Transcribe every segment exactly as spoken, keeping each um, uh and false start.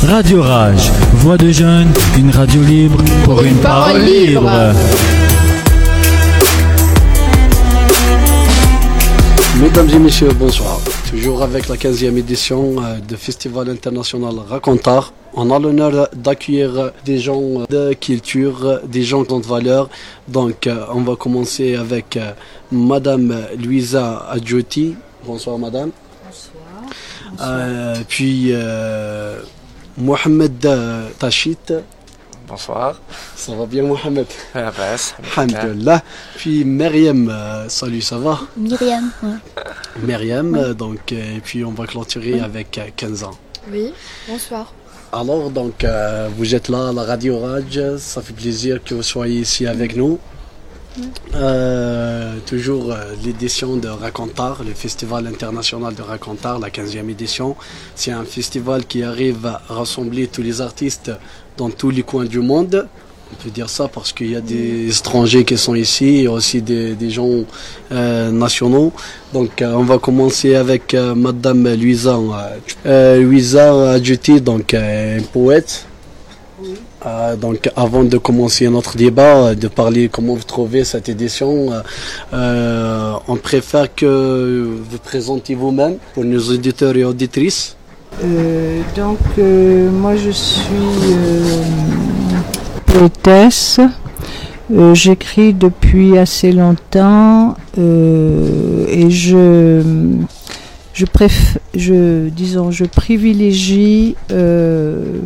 Radio Rage, voix de jeunes, une radio libre pour une parole libre. Mesdames et messieurs, bonsoir. Toujours avec la quinzième édition du Festival international Racontar. On a l'honneur d'accueillir des gens de culture, des gens de valeur. Donc, on va commencer avec Madame Louisa Adjouti. Bonsoir, Madame. Bonsoir. Euh, puis, euh, Mohamed Tachit. Bonsoir. Ça va bien, Mohamed? La baisse. Alhamdulillah. Puis Myriam, euh, salut, ça va? Myriam, ouais. Myriam, Oui. euh, donc, euh, et puis on va clôturer Oui. avec euh, quinze ans. Oui, bonsoir. Alors, donc, euh, vous êtes là à la Radio Rage, ça fait plaisir que vous soyez ici avec nous. Oui. Euh, toujours euh, l'édition de Racontar, le Festival international de Racontar, la quinzième édition. C'est un festival qui arrive à rassembler tous les artistes dans tous les coins du monde. On peut dire ça parce qu'il y a des étrangers qui sont ici et aussi des, des gens euh, nationaux. Donc euh, on va commencer avec euh, Madame Louisa euh, Louisa Adjouti, donc euh, poète. Oui. Euh, donc avant de commencer notre débat, de parler comment vous trouvez cette édition, euh, euh, on préfère que vous présentez vous-même pour nos auditeurs et auditrices. Euh, donc, euh, moi je suis euh, poétesse. Euh, J'écris depuis assez longtemps euh, et je, je, préf, je, disons, je privilégie. Euh,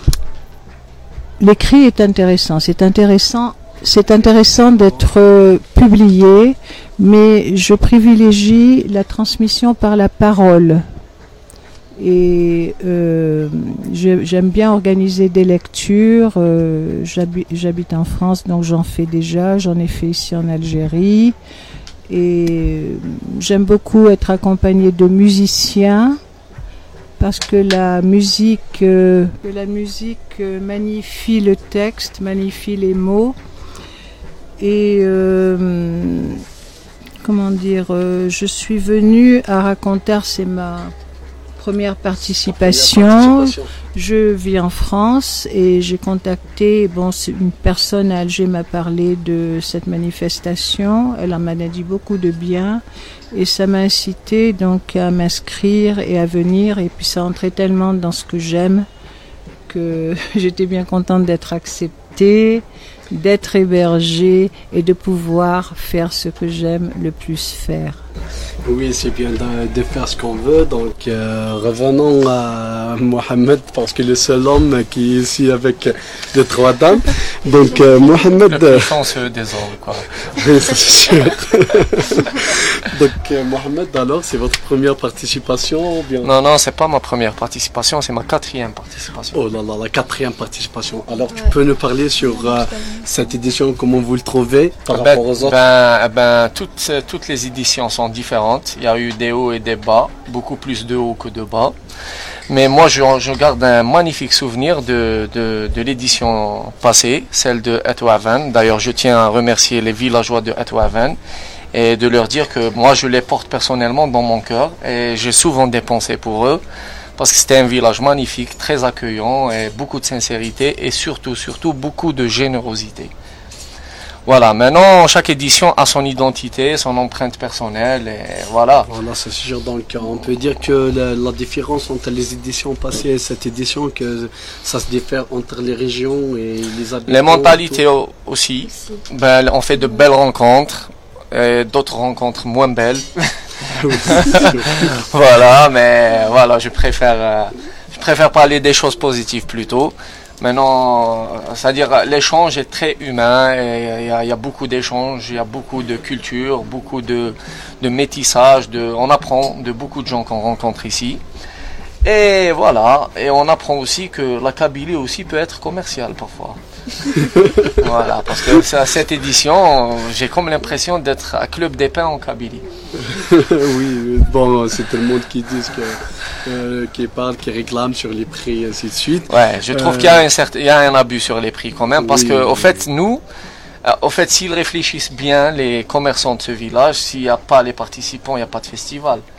L'écrit est intéressant. C'est intéressant. C'est intéressant d'être euh, publié, mais je privilégie la transmission par la parole. Et euh, j'aime bien organiser des lectures. Euh, J'habite en France, donc j'en fais déjà. J'en ai fait ici en Algérie. Et j'aime beaucoup être accompagnée de musiciens parce que la musique, euh, que la musique euh, magnifie le texte, magnifie les mots. Et euh, comment dire, euh, je suis venue à Racontar, c'est ma première participation. Première participation. Je vis en France et j'ai contacté, bon, une personne à Alger m'a parlé de cette manifestation. Elle en m'a dit beaucoup de bien et ça m'a incité donc à m'inscrire et à venir. Et puis ça entrait tellement dans ce que j'aime que j'étais bien contente d'être acceptée, d'être hébergée et de pouvoir faire ce que j'aime le plus faire. Oui, c'est bien de, de faire ce qu'on veut. Donc, euh, revenons à Mohamed, parce que le seul homme qui est ici avec les trois dames. Donc, euh, Mohamed. Le plus chanceux des hommes, quoi. Oui, c'est sûr. Donc, euh, Mohamed, alors, c'est votre première participation ou bien? Non, non, c'est pas ma première participation, c'est ma quatrième participation. Oh là là, la quatrième participation. Alors, tu Ouais. peux nous parler sur euh, cette édition, comment vous le trouvez par ben, rapport aux autres? ben, ben, toutes, toutes les éditions sont différentes. Il y a eu des hauts et des bas, beaucoup plus de hauts que de bas. Mais moi, je, je garde un magnifique souvenir de, de, de l'édition passée, celle de Etouaven. D'ailleurs, je tiens à remercier les villageois de Etouaven et de leur dire que moi, je les porte personnellement dans mon cœur et j'ai souvent dépensé pour eux parce que c'était un village magnifique, très accueillant et beaucoup de sincérité et surtout, surtout beaucoup de générosité. Voilà, maintenant, chaque édition a son identité, son empreinte personnelle, et voilà. Voilà, c'est sûr. Donc, on peut dire que la, la différence entre les éditions passées et cette édition, que ça se diffère entre les régions et les habitants. Les mentalités au- aussi. Ben, on fait de belles rencontres, et d'autres rencontres moins belles. Voilà, mais voilà, je préfère, euh, je préfère parler des choses positives plutôt. Maintenant, c'est-à-dire l'échange est très humain, et il y a, il y a beaucoup d'échanges, il y a beaucoup de culture, beaucoup de, de métissage, de, on apprend de beaucoup de gens qu'on rencontre ici. Et voilà, et on apprend aussi que la Kabylie aussi peut être commerciale parfois. Voilà, parce que c'est à cette édition, j'ai comme l'impression d'être à Club des Pins en Kabylie. Oui, bon, c'est tout le monde qui dit que, euh, qui parle, qui réclame sur les prix, ainsi de suite. Ouais, je trouve Euh, qu'il y a un certain, il y a un abus sur les prix quand même, parce Oui, que, au oui. fait, nous, euh, au fait, s'ils réfléchissent bien, les commerçants de ce village, s'il n'y a pas les participants, il n'y a pas de festival.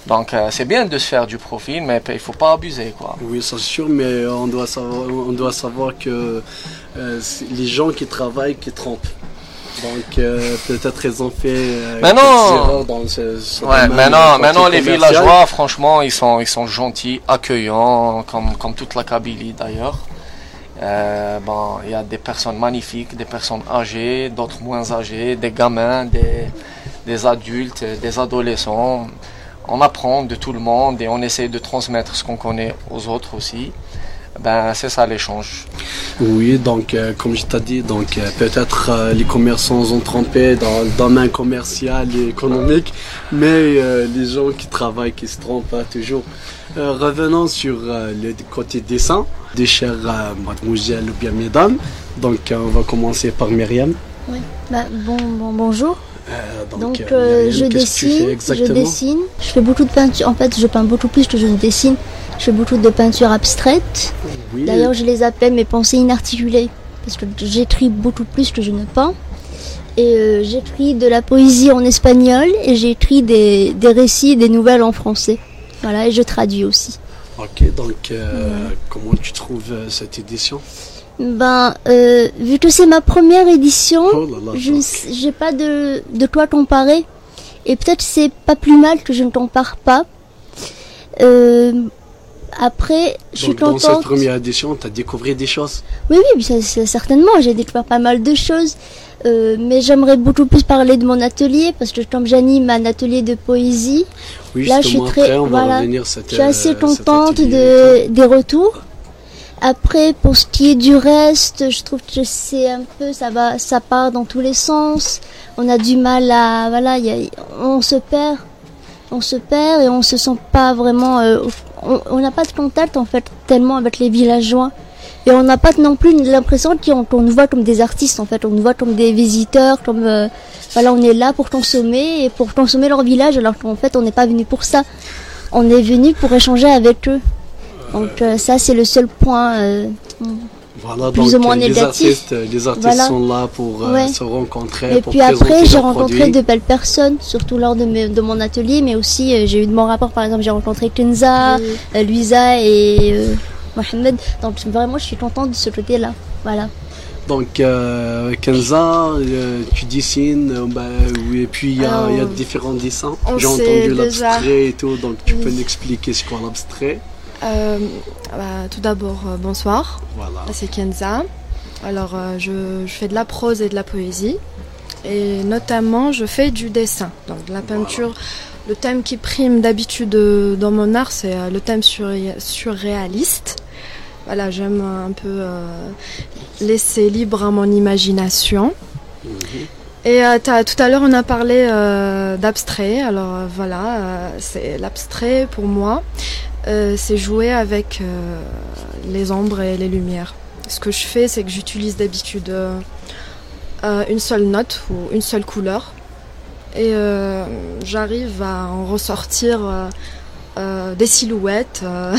Donc euh, c'est bien de se faire du profit, mais il faut pas abuser, quoi. Oui, c'est sûr, mais on doit savoir, on doit savoir que euh, c'est les gens qui travaillent qui trompent. Donc euh, peut-être ils ont fait euh, mais non. erreurs dans ce, ce ouais, domaine, maintenant, euh, maintenant les commercial. villageois, franchement, ils sont, ils sont gentils, accueillants, comme, comme toute la Kabylie d'ailleurs. Euh, bon, il y a des personnes magnifiques, des personnes âgées, d'autres moins âgées, des gamins, des, des adultes, des adolescents. On apprend de tout le monde et on essaie de transmettre ce qu'on connaît aux autres aussi. Ben, c'est ça l'échange. Oui, donc euh, comme je t'ai dit, donc euh, peut-être euh, les commerçants ont trompé dans le domaine commercial et économique, mais euh, les gens qui travaillent, qui se trompent pas toujours. Euh, revenons sur euh, le côté dessin des chères euh, mademoiselles ou bien mesdames. Donc euh, on va commencer par Myriam. Oui. Bah, bon, bon, bonjour. Euh, Donc, donc euh, Myriam, je qu'est-ce que tu fais dessine, je exactement? dessine. Je fais beaucoup de peinture. En fait, je peins beaucoup plus que je ne dessine. Je fais beaucoup de peinture abstraite. Oui. D'ailleurs, je les appelle mes pensées inarticulées parce que j'écris beaucoup plus que je ne peins. Et euh, j'écris de la poésie en espagnol et j'écris des, des récits, des nouvelles en français. Voilà, et je traduis aussi. Ok, donc euh, ouais. Comment tu trouves euh, cette édition? Ben, euh, vu que c'est ma première édition, oh là là, je n'ai pas de, de quoi comparer. Et peut-être c'est pas plus mal que je ne compare pas. Euh, après, je suis contente. Dans cette première édition, tu as découvert des choses? Oui, oui, ça, ça, certainement. J'ai découvert pas mal de choses. Euh, mais j'aimerais beaucoup plus parler de mon atelier parce que comme j'anime un atelier de poésie, oui, là je suis très, après, on va voilà, revenir cette, je suis assez contente de, de, des retours. Après, pour ce qui est du reste, je trouve que c'est un peu, ça va, ça part dans tous les sens. On a du mal à, voilà, y a, on se perd, on se perd et on se sent pas vraiment, euh, on n'a pas de contact en fait tellement avec les villageois. Et on n'a pas non plus l'impression qu'on, qu'on nous voit comme des artistes en fait, on nous voit comme des visiteurs, comme euh, voilà, on est là pour consommer et pour consommer leur village, alors qu'en fait on n'est pas venu pour ça. On est venu pour échanger avec eux. Donc euh, ça c'est le seul point euh, voilà, plus donc, ou moins les négatif. Artistes, les artistes voilà. sont là pour euh, ouais. se rencontrer. Et pour puis après j'ai rencontré produits. de belles personnes, surtout lors de, me, de mon atelier, mais aussi euh, j'ai eu de bons rapports. Par exemple j'ai rencontré Kenza, oui. euh, Luisa et euh, Mohamed. Donc vraiment je suis contente de ce côté-là. Voilà. Donc euh, Kenza, euh, tu dessines, euh, bah, oui, et puis il y, y a différents dessins. J'ai entendu l'abstrait et tout, donc tu oui. peux nous expliquer ce qu'est l'abstrait? Euh, bah, tout d'abord, euh, bonsoir. Voilà. C'est Kenza. Alors, euh, je, je fais de la prose et de la poésie. Et notamment, je fais du dessin. Donc, de la peinture. Voilà. Le thème qui prime d'habitude dans mon art, c'est euh, le thème surré- surréaliste. Voilà, j'aime un peu euh, laisser libre à mon imagination. Mmh. Et euh, tout à l'heure, on a parlé euh, d'abstrait. Alors, euh, voilà, euh, c'est l'abstrait pour moi. Euh, c'est jouer avec euh, les ombres et les lumières. Ce que je fais, c'est que j'utilise d'habitude euh, euh, une seule note ou une seule couleur et euh, j'arrive à en ressortir euh, euh, des silhouettes, euh,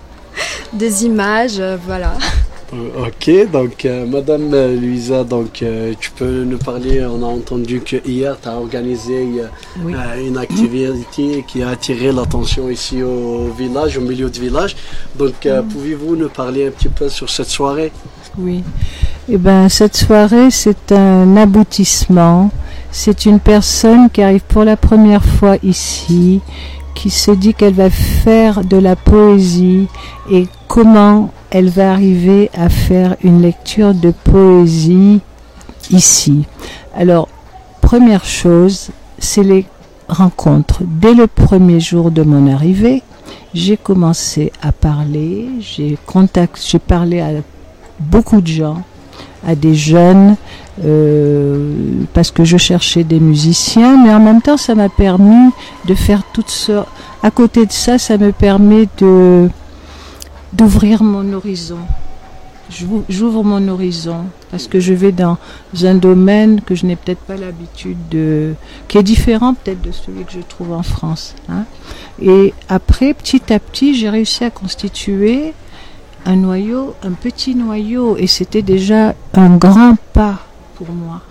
des images, euh, voilà. Ok, donc euh, Madame Luisa, donc euh, tu peux nous parler. On a entendu que hier tu as organisé euh, oui. euh, une activité qui a attiré l'attention ici au village, au milieu du village. Donc euh, mmh. pouvez-vous nous parler un petit peu sur cette soirée? Oui, eh ben cette soirée c'est un aboutissement. C'est une personne qui arrive pour la première fois ici, qui se dit qu'elle va faire de la poésie et comment elle va arriver à faire une lecture de poésie ici. Alors, première chose, c'est les rencontres. Dès le premier jour de mon arrivée, j'ai commencé à parler, j'ai contact, j'ai parlé à beaucoup de gens, à des jeunes, euh, parce que je cherchais des musiciens, mais en même temps, ça m'a permis de faire toutes sortes. À côté de ça, ça me permet de d'ouvrir mon horizon. J'ouvre mon horizon parce que je vais dans un domaine que je n'ai peut-être pas l'habitude de, qui est différent peut-être de celui que je trouve en France. Hein. Et après, petit à petit, j'ai réussi à constituer un noyau, un petit noyau, et c'était déjà un grand pas pour moi.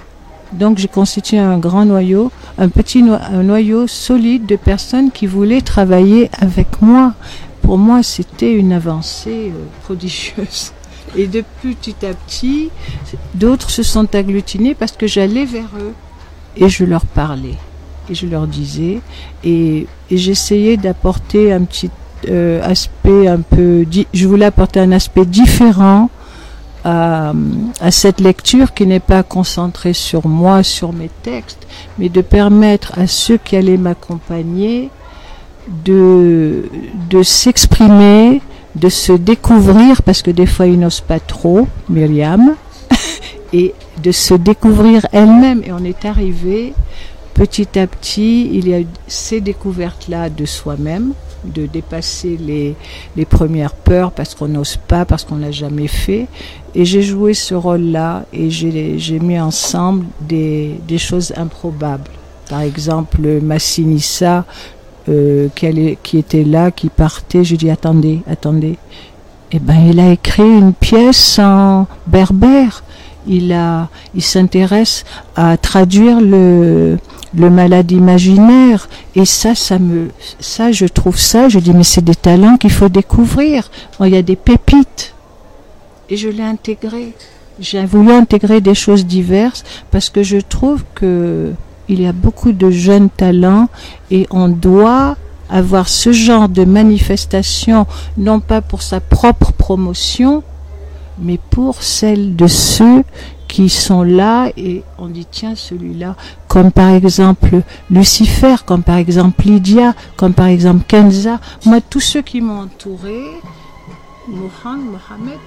Donc j'ai constitué un grand noyau, un petit no- un noyau solide de personnes qui voulaient travailler avec moi. Pour moi, c'était une avancée euh, prodigieuse. Et de petit à petit, d'autres se sont agglutinés parce que j'allais vers eux et je leur parlais et je leur disais et, et j'essayais d'apporter un petit euh, aspect un peu, di- je voulais apporter un aspect différent à, à cette lecture qui n'est pas concentrée sur moi, sur mes textes, mais de permettre à ceux qui allaient m'accompagner de, de s'exprimer, de se découvrir, parce que des fois ils n'osent pas trop, Myriam, et de se découvrir elle-même. Et on est arrivé petit à petit, il y a eu ces découvertes-là de soi-même, de dépasser les, les premières peurs parce qu'on n'ose pas, parce qu'on l'a jamais fait. Et j'ai joué ce rôle-là et j'ai, j'ai mis ensemble des, des choses improbables. Par exemple, Massinissa, euh, qui, allait, qui était là, qui partait, j'ai dit attendez, attendez. Eh ben, il a écrit une pièce en berbère. Il a, il s'intéresse à traduire le, le malade imaginaire. Et ça, ça me, ça, je trouve ça, je dis, mais c'est des talents qu'il faut découvrir. Bon, il y a des pépites. Et je l'ai intégré. J'ai voulu intégrer des choses diverses parce que je trouve que il y a beaucoup de jeunes talents et on doit avoir ce genre de manifestation, non pas pour sa propre promotion, mais pour celle de ceux qui sont là et on dit tiens celui-là, comme par exemple Lucifer, comme par exemple Lydia, comme par exemple Kenza. Moi, tous ceux qui m'ont entouré, Mohamed, Mohamed,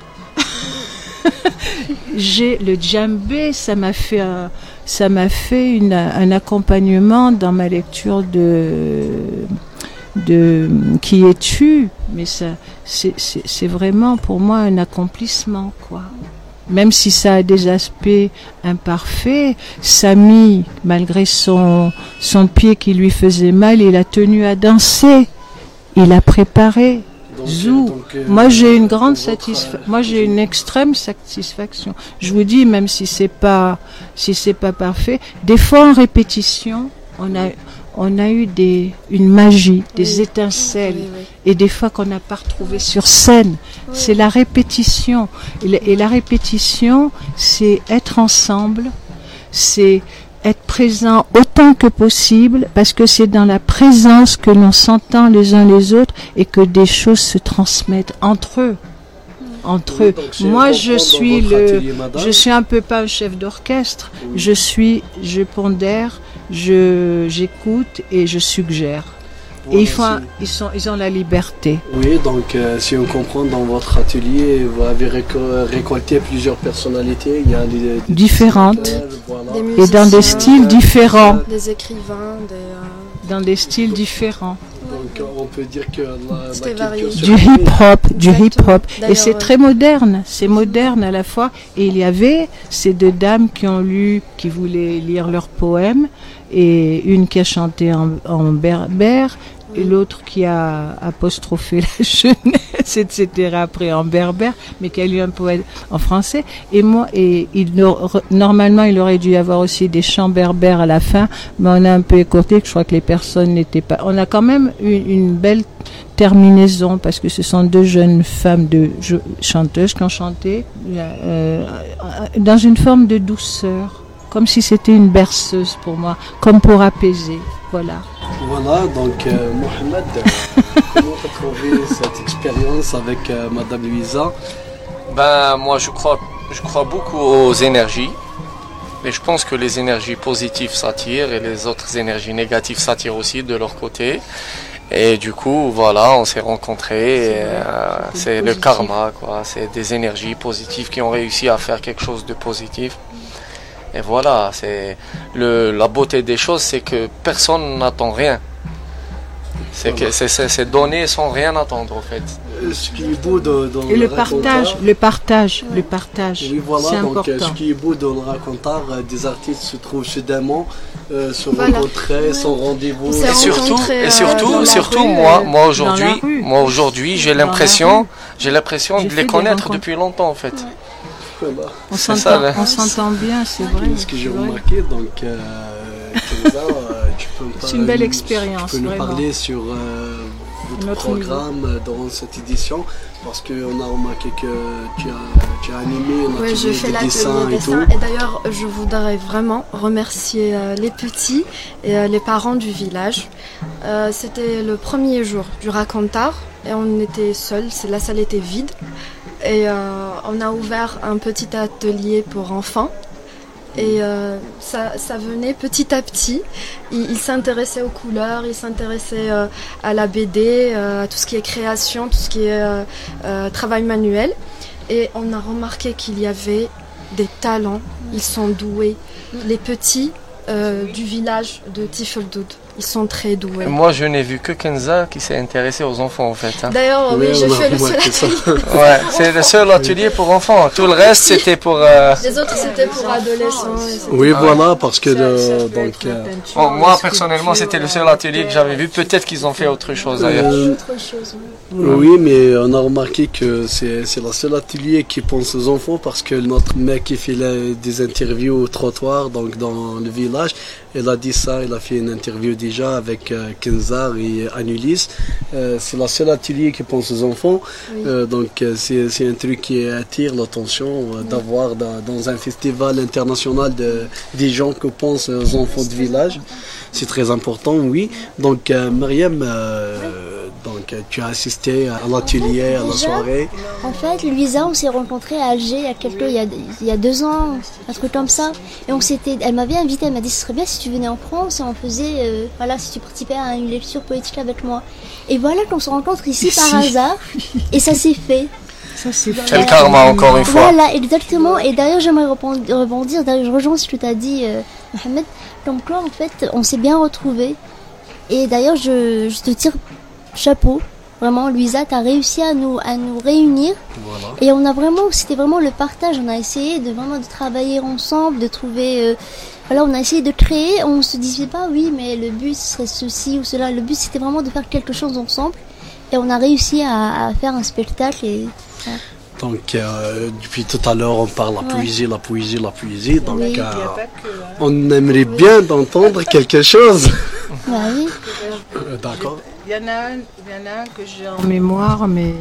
j'ai le djembé, ça m'a fait un, ça m'a fait une, un accompagnement dans ma lecture de de qui es-tu, mais ça c'est, c'est, c'est vraiment pour moi un accomplissement, quoi. Même si ça a des aspects imparfaits, Samy, malgré son son pied qui lui faisait mal, il a tenu à danser, il a préparé. Donc, Zou. Donc, euh, moi j'ai une grande satisfaction. Euh, moi j'ai une extrême satisfaction. Je vous dis, même si c'est pas si c'est pas parfait, des fois en répétition, on a on a eu des une magie, des oui. étincelles, oui, oui. Et des fois qu'on n'a pas retrouvé sur scène. Oui. C'est la répétition. Et, et la répétition, c'est être ensemble, c'est être présent autant que possible, parce que c'est dans la présence que l'on s'entend les uns les autres et que des choses se transmettent entre eux. Entre eux. Oui, moi, je suis le, atelier, je suis un peu pas un chef d'orchestre. Oui. Je suis, je pondère, je, j'écoute et je suggère. Voilà, et ils font, ils sont, ils ont la liberté. Oui, donc euh, si on comprend, dans votre atelier, vous avez réco- récolté plusieurs personnalités. Il y a des, des différentes, voilà. Des musiciens, et dans des styles différents. Des écrivains, des, euh... dans des styles différents. Donc on peut dire que la, la du hip-hop, du hip-hop, et c'est très moderne, c'est moderne à la fois. Et il y avait ces deux dames qui ont lu, qui voulaient lire leurs poèmes, et une qui a chanté en, en berbère, et l'autre qui a apostrophé la jeunesse, et cetera après en berbère, mais qui a lu un poème en français. Et moi, et il normalement, il aurait dû y avoir aussi des chants berbères à la fin, mais on a un peu écourté, que je crois que les personnes n'étaient pas. On a quand même une, une belle terminaison, parce que ce sont deux jeunes femmes de chanteuses qui ont chanté euh, dans une forme de douceur, comme si c'était une berceuse pour moi, comme pour apaiser. Voilà. Voilà, donc euh, Mohamed, comment tu as trouvé cette expérience avec euh, Madame Louisa? Ben moi je crois, je crois beaucoup aux énergies, et je pense que les énergies positives s'attirent et les autres énergies négatives s'attirent aussi de leur côté. Et du coup, voilà, on s'est rencontrés. C'est, et, euh, c'est le karma, quoi. C'est des énergies positives qui ont réussi à faire quelque chose de positif. Et voilà, c'est le, la beauté des choses, c'est que personne n'attend rien. C'est que c'est, c'est, c'est donné sans rien attendre, en fait. Ce qui est beau dans, dans et le, le partage, le partage, ouais. le partage. Oui, voilà, c'est donc important. Ce qui est beau dans le raconteur, des artistes se trouvent soudainement, euh, se voilà. rencontrer, ouais. son rendez-vous. Et surtout, et surtout, euh, surtout, rue, moi, moi aujourd'hui, moi aujourd'hui, j'ai l'impression, j'ai l'impression j'ai de les connaître depuis longtemps, en fait. Ouais. Voilà. On C'est s'entend, ça, là. on s'entend bien, c'est vrai. Ce que j'ai c'est vrai. remarqué, donc, euh, Kenza, euh, tu peux me C'est parler- une belle expérience, Tu peux nous vraiment. parler sur euh, votre Notre programme euh, durant cette édition, parce qu'on a remarqué que tu as, tu as animé un Oui, je atelier fais de l'atelier dessin et dessin. tout. Et d'ailleurs, je voudrais vraiment remercier euh, les petits et euh, les parents du village. Euh, C'était le premier jour du racontar et on était seuls. C'est- La salle était vide. Et euh, on a ouvert un petit atelier pour enfants. Et euh, ça, ça venait petit à petit. Ils il s'intéressaient aux couleurs, ils s'intéressaient euh, à la B D, euh, à tout ce qui est création, tout ce qui est euh, euh, travail manuel. Et on a remarqué qu'il y avait des talents, ils sont doués. Les petits euh, du village de Tifeldoud, ils sont très doués. Moi, je n'ai vu que Kenza qui s'est intéressée aux enfants, en fait. hein. D'ailleurs, oui, Ouais, je on a fais le seul remarqué ça. atelier. Ouais, c'est le seul atelier pour enfants. Tout le reste, c'était pour... euh, Les autres, c'était pour adolescents. et c'était- Oui, Ah ouais. voilà, parce que Ça- ça le, peut donc, être la euh, peinture, Bon, moi, la personnellement, sculpture, c'était le seul atelier que j'avais vu. Peut-être qu'ils ont fait autre chose, d'ailleurs. euh, Autre chose, oui. oui, mais on a remarqué que c'est c'est le seul atelier qui pense aux enfants, parce que notre mec qui fait la- des interviews au trottoir, donc dans le village, il a dit ça, il a fait une interview déjà avec euh, Kenzar et Anulis. Euh, c'est le seul atelier qui pense aux enfants, Oui. Euh, donc euh, c'est c'est un truc qui attire l'attention euh, d'avoir dans, dans un festival international de, des gens qui pensent aux enfants de village. C'est très important, oui. Donc, euh, Mariam, euh, donc, euh, tu as assisté à l'atelier, à la Déjà, soirée. En fait, Louisa, on s'est rencontrés à Alger il y a quelques, il y a, il y a deux ans, un truc comme ça. Et on s'était, elle m'avait invité, elle m'a dit ce serait bien si tu venais en France et on faisait, euh, voilà, si tu participais à une lecture poétique avec moi. Et voilà qu'on se rencontre ici par hasard et ça s'est fait. Ça, c'est C'est le karma, encore une fois. Voilà, exactement. Et d'ailleurs, j'aimerais rebond- rebondir. D'ailleurs, je rejoins ce que tu as dit, euh, Mohamed. Comme quoi, en fait, on s'est bien retrouvés. Et d'ailleurs, je, je te tire chapeau. Vraiment, Louisa, tu as réussi à nous, à nous réunir. Voilà. Et on a vraiment, c'était vraiment le partage. On a essayé de vraiment de travailler ensemble, de trouver. euh, voilà, on a essayé de créer. On se disait pas, oui, mais le but ce serait ceci ou cela. Le but, c'était vraiment de faire quelque chose ensemble. Et on a réussi à, à faire un spectacle. Et Donc, euh, depuis tout à l'heure, on parle la Ouais. poésie, la poésie, la poésie. Donc, Oui. Il n'y euh, a pas que. hein. on aimerait bien d'entendre quelque chose. bah oui. Euh, D'accord. Il y en a un, il y en a un que j'ai en mémoire, mais.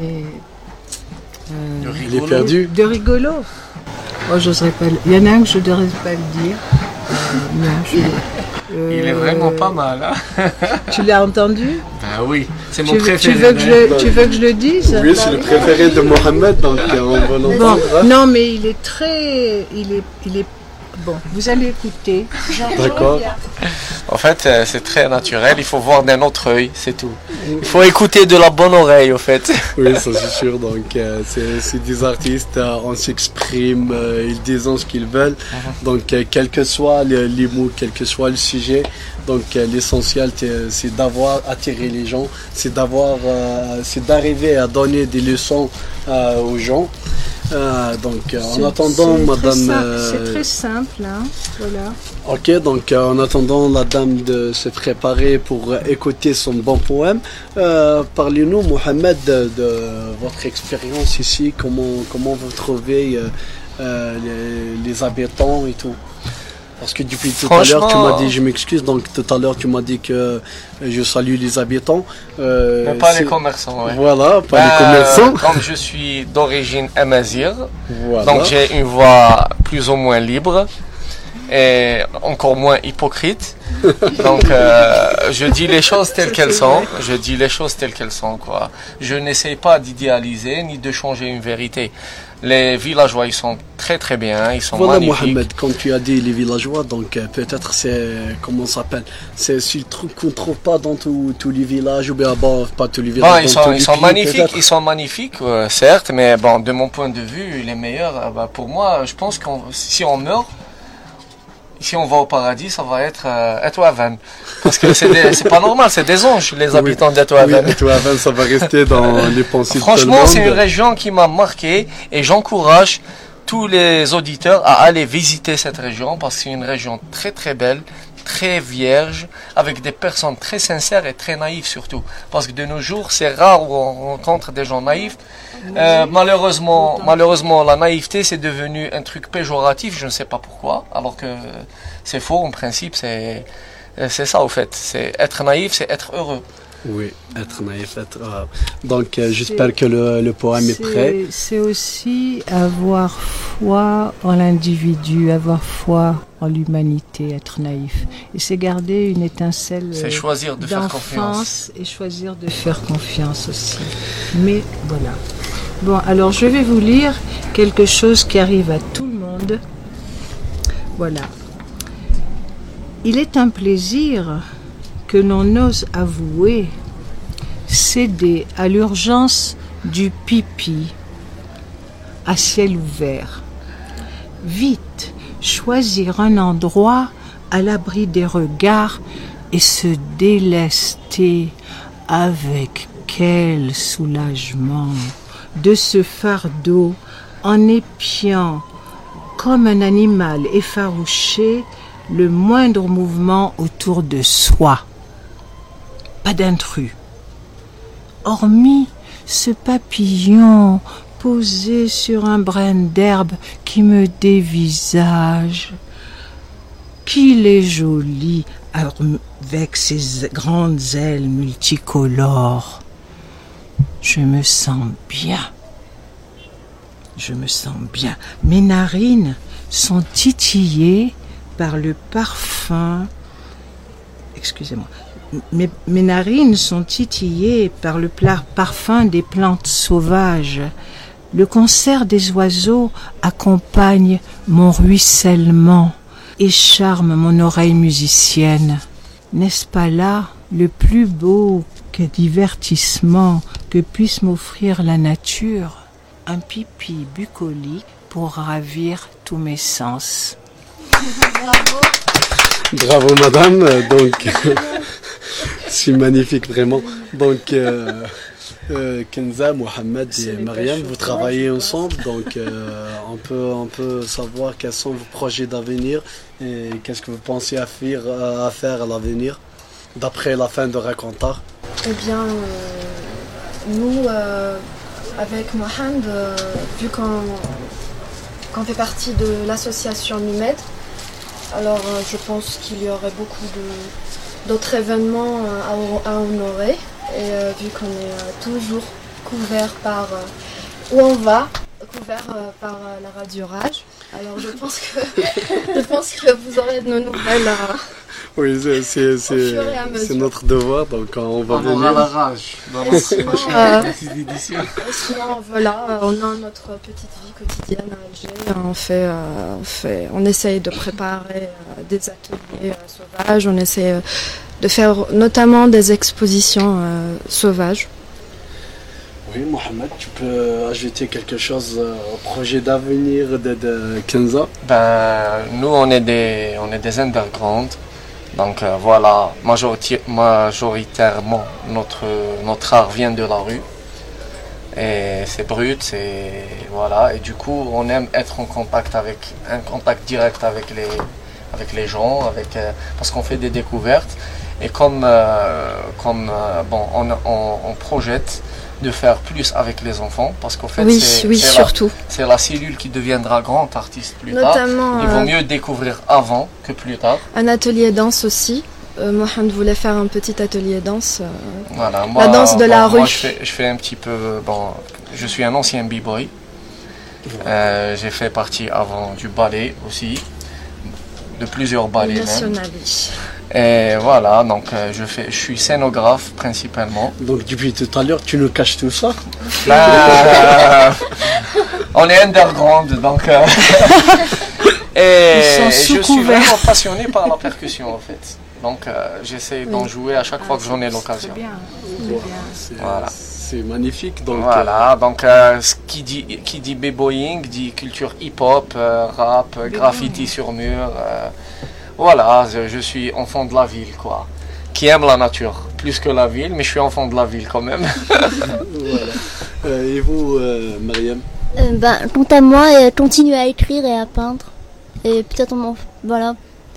euh, Il est perdu. De rigolo. Oh, j'oserais pas. le- Il y en a un que je ne devrais pas le dire. Euh, non, je- euh, Il est vraiment pas mal, hein. Tu l'as entendu? Ben oui, c'est mon tu, veux, préféré. tu, veux que je, le- tu veux que je le dise? Oui, c'est le préféré de Mohamed, donc euh, on va Bon, l'entendre. hein. non, mais il est très. Il est, il est. Bon, vous allez écouter. D'accord. En fait, euh, c'est très naturel. Il faut voir d'un autre œil, c'est tout. Il faut écouter de la bonne oreille, au fait. Oui, ça c'est sûr. Donc, euh, c'est c'est des artistes, euh, on s'exprime, euh, ils disent ce qu'ils veulent. Donc, euh, quel que soit le- les mots, quel que soit le sujet, donc euh, l'essentiel c'est- c'est d'avoir attiré les gens, c'est d'avoir, euh, c'est d'arriver à donner des leçons euh, aux gens. Euh, donc, euh, en C'est- attendant, c'est très Madame. simple, euh, C'est très simple, hein. Voilà. Ok, donc euh, en attendant la dame de se préparer pour euh, écouter son bon poème, euh, parlez-nous, Mohamed, de, de votre expérience ici, comment, comment vous trouvez euh, euh, les, les habitants et tout. Parce que depuis tout à l'heure, tu m'as dit, je m'excuse, donc tout à l'heure, tu m'as dit que euh, je salue les habitants. Euh, Mais pas les c'est- commerçants, ouais. Voilà, pas Ben, les commerçants. Comme je suis d'origine amazigh, Voilà. donc j'ai une voix plus ou moins libre et encore moins hypocrite. Donc euh, je dis les choses telles qu'elles sont. Je dis les choses telles qu'elles sont, quoi. Je n'essaie pas d'idéaliser ni de changer une vérité. Les villageois, ils sont très très bien, ils sont Voilà, magnifiques. Mohamed, quand tu as dit les villageois, donc euh, peut-être c'est, comment ça s'appelle, c'est ce truc qu'on ne trouve pas dans tous tous les villages, ou bien bon, pas tous les Bon, villages. ils dans sont, tous ils les sont pays, magnifiques, peut-être. ils sont magnifiques, euh, certes, mais bon, de mon point de vue, les meilleurs, euh, bah, pour moi, je pense que si on meurt, si on va au paradis, ça va être euh, Etouaven. Parce que c'est des- c'est pas normal, c'est des anges, les habitants Oui, d'Etouaven. et toi, Van, ça va rester dans les pensées de tout le Franchement, monde. c'est une région qui m'a marqué et j'encourage tous les auditeurs à aller visiter cette région parce que c'est une région très très belle très vierge, avec des personnes très sincères et très naïves surtout. Parce que de nos jours, c'est rare où on rencontre des gens naïfs. Euh, malheureusement, malheureusement, la naïveté, c'est devenu un truc péjoratif, je ne sais pas pourquoi, alors que c'est faux, en principe, c'est, c'est ça au fait. C'est être naïf, c'est être heureux. Oui, être naïf, être heureux. Donc, euh, j'espère que le, le poème est prêt. C'est aussi avoir foi en l'individu, avoir foi en l'humanité, être naïf. Et c'est garder une étincelle c'est choisir de faire confiance. Et choisir de faire confiance aussi. Mais voilà. Bon, alors je vais vous lire quelque chose qui arrive à tout le monde. Voilà. Il est un plaisir que l'on ose avouer, céder à l'urgence du pipi à ciel ouvert. Vite, choisir un endroit à l'abri des regards et se délester avec quel soulagement de ce fardeau en épiant comme un animal effarouché le moindre mouvement autour de soi. Pas d'intrus. Hormis ce papillon posé sur un brin d'herbe qui me dévisage. Qu'il est joli avec ses grandes ailes multicolores. Je me sens bien. Je me sens bien. Mes narines sont titillées par le parfum. Excusez-moi. Mes, mes narines sont titillées par le parfum des plantes sauvages. Le concert des oiseaux accompagne mon ruissellement et charme mon oreille musicienne. N'est-ce pas là le plus beau que divertissement que puisse m'offrir la nature? Un pipi bucolique pour ravir tous mes sens. Bravo. Bravo madame, donc c'est magnifique vraiment. Donc euh, euh, Kenza, Mohamed et Mariam, vous travaillez ensemble, donc euh, on peut on peut savoir quels sont vos projets d'avenir et qu'est-ce que vous pensez à faire à faire à l'avenir d'après la fin de Racontar. Eh bien, euh, nous euh, avec Mohamed, euh, vu qu'on qu'on fait partie de l'association NUMED, alors euh, je pense qu'il y aurait beaucoup de, d'autres événements euh, à, à honorer. Et euh, vu qu'on est euh, toujours couvert par euh, où on va, couvert euh, par euh, la radio Rage, alors je pense que je pense que vous aurez de nos nouvelles. Euh, oui, c'est, c'est, c'est, c'est notre devoir, donc on va on venir. aura la rage dans Et notre sinon, prochaine euh, édition. Et sinon, voilà, euh, on a notre petite vie quotidienne à Alger. On fait, euh, on fait, on essaye de préparer euh, des ateliers euh, sauvages. On essaie euh, de faire notamment des expositions euh, sauvages. Oui, Mohamed, tu peux ajouter quelque chose euh, au projet d'avenir de, de Kenza? Ben, nous, on est des, on est des underground. Donc euh, voilà, majoriti- majoritairement, notre, notre art vient de la rue. Et c'est brut, c'est... Voilà. Et du coup, on aime être en contact avec... Un contact direct avec les, avec les gens, avec, euh, parce qu'on fait des découvertes. Et comme, euh, comme euh, bon, on, on, on projette de faire plus avec les enfants, parce qu'en fait, oui, c'est, oui, c'est, surtout. La, c'est la cellule qui deviendra grand artiste plus Notamment, tard. Il vaut euh, mieux découvrir avant que plus tard. Un atelier danse aussi. Euh, Mohamed voulait faire un petit atelier danse. Euh, voilà, moi, la danse de bon, la moi, rue. Je fais, je fais un petit peu... Bon, je suis un ancien b-boy. Euh, j'ai fait partie avant du ballet aussi, de plusieurs ballets même. National, oui. Et voilà, donc euh, je, fais, je suis scénographe principalement. Donc depuis tout à l'heure, tu nous caches tout ça? Ben, on est underground, donc... Euh, et je suis vraiment passionné par la percussion en fait. Donc euh, j'essaie d'en jouer à chaque fois que j'en ai l'occasion. C'est bien. C'est, Voilà. c'est magnifique. Donc, Voilà, donc euh, ce qui dit, qui dit b-boying dit culture hip-hop, euh, rap, graffiti sur mur. Euh, voilà, je, je suis enfant de la ville, quoi. Qui aime la nature, plus que la ville, mais je suis enfant de la ville quand même. voilà. Euh, et vous, euh, Mariam? Euh, ben, quant à moi, euh, continuer à écrire et à peindre. Et peut-être, on, voilà,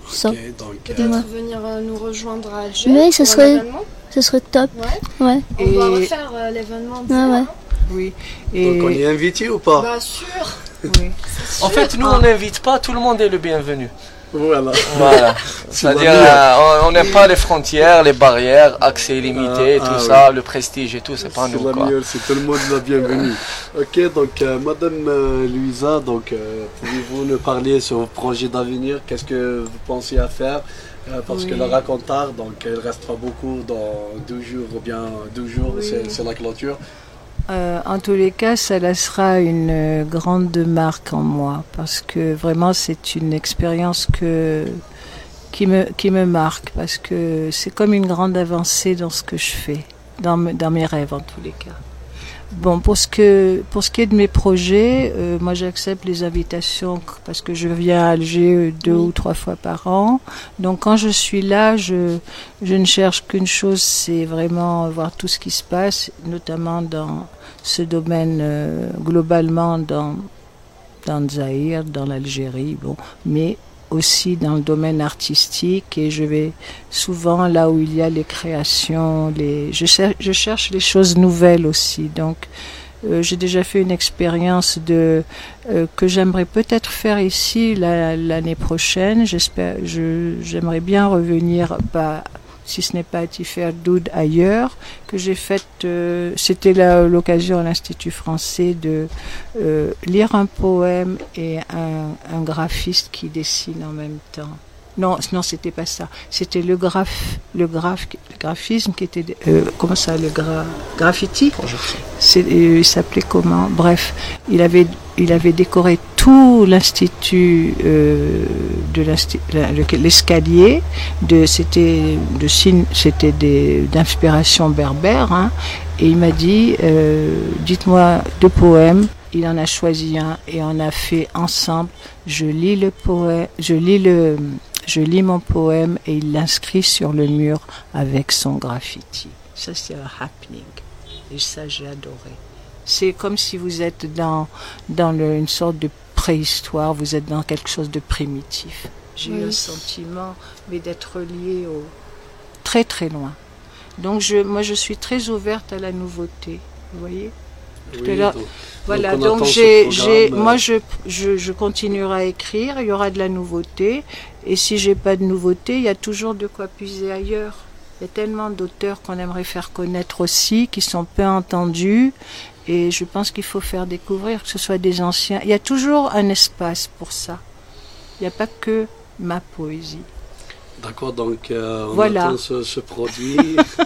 Ça. Ok, donc, Peut-être euh, Ouais. venir euh, nous rejoindre à Alger. Mais ce pour un serait- événement. Ce serait top. Ouais. Ouais. On doit Et- refaire euh, l'événement. Ouais, d'hier, ouais. hein. Oui. donc on Et, est invité ou pas? Bah sûr. oui. En fait, nous, on n'invite pas, tout le monde est le bienvenu. Voilà. Voilà. C'est la C'est-à-dire, meilleure. euh, on- on n'aime pas les frontières, les barrières, accès illimité, Ah, tout ah, ça, le prestige et tout, c'est pas C'est nous, la quoi. meilleure, c'est tout le monde la bienvenue. Ok, donc euh, Madame euh, Louisa, donc euh, pouvez-vous nous parler sur vos projets d'avenir? Qu'est-ce que vous pensez à faire? Euh, parce Oui. que le racontard, donc il reste pas beaucoup dans deux jours ou bien deux jours, Oui. c'est, c'est la clôture. Euh, en tous les cas, ça laissera une euh, grande marque en moi parce que vraiment c'est une expérience que qui me qui me marque parce que c'est comme une grande avancée dans ce que je fais, dans me- dans mes rêves en tous les cas. Bon, pour ce que pour ce qui est de mes projets, euh, moi j'accepte les invitations parce que je viens à Alger euh, deux Oui. ou trois fois par an. Donc quand je suis là, je je ne cherche qu'une chose, c'est vraiment voir tout ce qui se passe, notamment dans ce domaine euh, globalement dans dans le Zaïre, dans l'Algérie, bon, mais aussi dans le domaine artistique et je vais souvent là où il y a les créations, les je cherche, je cherche les choses nouvelles aussi. Donc euh, j'ai déjà fait une expérience de euh, que j'aimerais peut-être faire ici la- l'année prochaine. J'espère, je j'aimerais bien revenir pas si ce n'est pas à Tiferdoud ailleurs, que j'ai fait, euh, c'était la- l'occasion à l'Institut français de euh, lire un poème et un, un graphiste qui dessine en même temps. Non, non, c'était pas ça. C'était le graphe, le graphe, le graphisme qui était, euh, comment ça, le gra, graffiti. C'est, euh, il s'appelait comment? Bref, il avait, il avait décoré tout l'institut euh, de l'insti- la- le- l'escalier. De, c'était de signes, c'était des d'inspiration berbère. Hein, et il m'a dit, euh, dites-moi deux poèmes. Il en a choisi un et on a fait ensemble. Je lis le poème, je lis le, je lis mon poème et il l'inscrit sur le mur avec son graffiti. Ça c'est un happening. Et ça j'ai adoré. C'est comme si vous êtes dans dans le, une sorte de préhistoire. Vous êtes dans quelque chose de primitif. J'ai eu Oui. un sentiment, mais d'être lié au très très loin. Donc je, moi je suis très ouverte à la nouveauté. Vous voyez. Tout à l'heure, donc, Voilà, on donc, attend ce j'ai, programme, j'ai, euh, moi je, je, je continuerai à écrire, il y aura de la nouveauté, et si j'ai pas de nouveauté, il y a toujours de quoi puiser ailleurs. Il y a tellement d'auteurs qu'on aimerait faire connaître aussi, qui sont peu entendus, et je pense qu'il faut faire découvrir, que ce soit des anciens. Il y a toujours un espace pour ça. Il n'y a pas que ma poésie. D'accord, donc euh, on Voilà. attend ce, ce produit.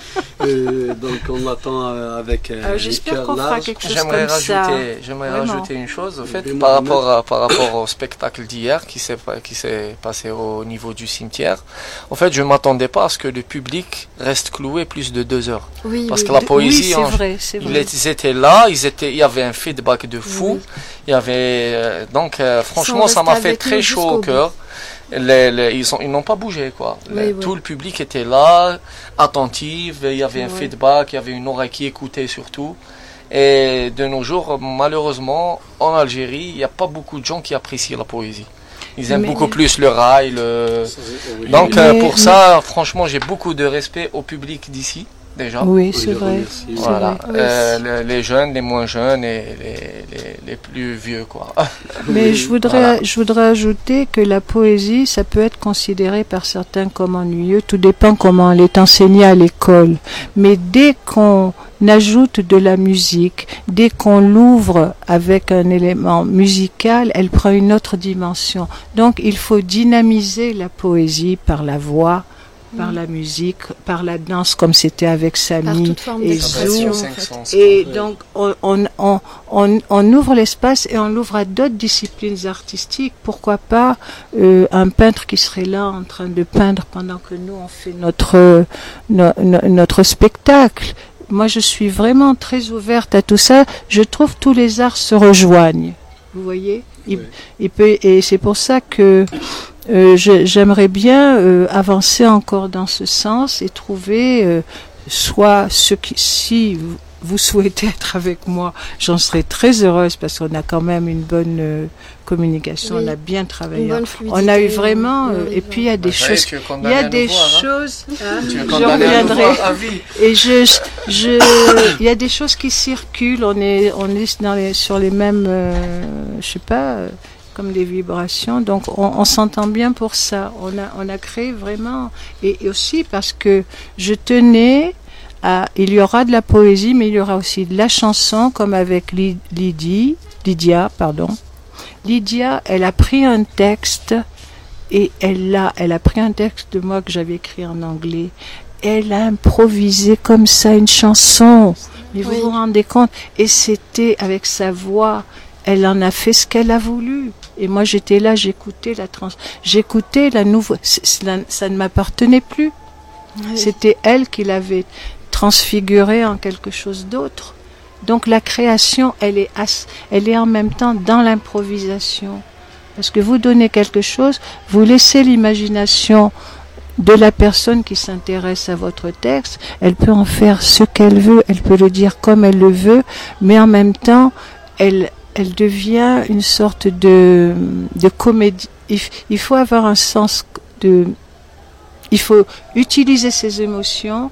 Euh, donc on l'attend euh, avec euh, Euh, un j'espère cœur qu'on fera large. quelque chose J'aimerais comme ça. rajouter, j'aimerais Vraiment. rajouter une chose, au fait, Oui, par Mohamed. rapport, à, par rapport au spectacle d'hier qui s'est, qui s'est passé au niveau du cimetière. En fait, je ne m'attendais pas à ce que le public reste cloué plus de deux heures. Oui, Parce oui. que la Oui, poésie, c'est en- vrai, c'est Ils vrai. étaient- ils étaient là, ils étaient, il y avait un feedback de fou. Oui. Il y avait, euh, donc, euh, franchement, Ils sont ça m'a restés fait avec très nous chaud jusqu'au au cœur. Les, les- ils sont, ils n'ont pas bougé, quoi. Oui, Les- oui. Tout le public était là, attentif. Il y avait un Ouais. feedback, il y avait une oreille qui écoutait surtout. Et de nos jours, malheureusement, en Algérie, il n'y a pas beaucoup de gens qui apprécient la poésie. Ils aiment Mais- beaucoup plus le rail. Le... Oui. Donc, Mais- euh, pour mais- ça, franchement, j'ai beaucoup de respect au public d'ici, déjà. Oui, Oui, c'est je vrai. remercie. C'est Voilà, vrai. Oui. Euh, le- les jeunes, les moins jeunes et les, les, les plus vieux, quoi. Mais je voudrais, Voilà. je voudrais ajouter que la poésie, ça peut être considéré par certains comme ennuyeux. Tout dépend comment elle est enseignée à l'école. Mais dès qu'on ajoute de la musique, dès qu'on l'ouvre avec un élément musical, elle prend une autre dimension. Donc il faut dynamiser la poésie par la voix, par la musique, par la danse, comme c'était avec Par Samy toute forme et d'expression, Zou. en fait. Et donc, on, on, on, on, on ouvre l'espace et on l'ouvre à d'autres disciplines artistiques. Pourquoi pas euh, un peintre qui serait là en train de peindre pendant que nous, on fait notre, no- no- notre spectacle. Moi, je suis vraiment très ouverte à tout ça. Je trouve que tous les arts se rejoignent. Vous voyez il, Oui. il peut, Et c'est pour ça que euh, je- j'aimerais bien euh, avancer encore dans ce sens et trouver... euh, soit ceux qui, si vous souhaitez être avec moi, j'en serai très heureuse parce qu'on a quand même une bonne euh, communication, Oui. on a bien travaillé. Une bonne On a eu fluidité, vraiment, oui, euh, oui, et puis il y a des Bah, ça y est, choses, tu es il y condamné a à nous des voir, hein. choses, hein, Tu es je condamné à nous reviendrai. voir à vie. Et je, je, je- il y a des choses qui circulent, on est, on est dans les, sur les mêmes, euh, je sais pas, euh, comme des vibrations, donc on, on s'entend bien pour ça. On a, on a créé vraiment, et, et aussi parce que je tenais à, il y aura de la poésie, mais il y aura aussi de la chanson, comme avec Ly- Lydie, Lydia, pardon. Lydia, elle a pris un texte et elle a, elle a pris un texte de moi que j'avais écrit en anglais. Elle a improvisé comme ça une chanson. Mais vous Oui. vous rendez compte? Et c'était avec sa voix. Elle en a fait ce qu'elle a voulu. Et moi, j'étais là, j'écoutais la trans, j'écoutais la nouvelle. Ça ne m'appartenait plus. Oui. C'était elle qui l'avait transfiguré en quelque chose d'autre. Donc la création, elle est, as- elle est en même temps dans l'improvisation. Parce que vous donnez quelque chose, vous laissez l'imagination de la personne qui s'intéresse à votre texte, elle peut en faire ce qu'elle veut, elle peut le dire comme elle le veut, mais en même temps, elle, elle devient une sorte de, de comédie. Il, il faut avoir un sens de... Il faut utiliser ses émotions,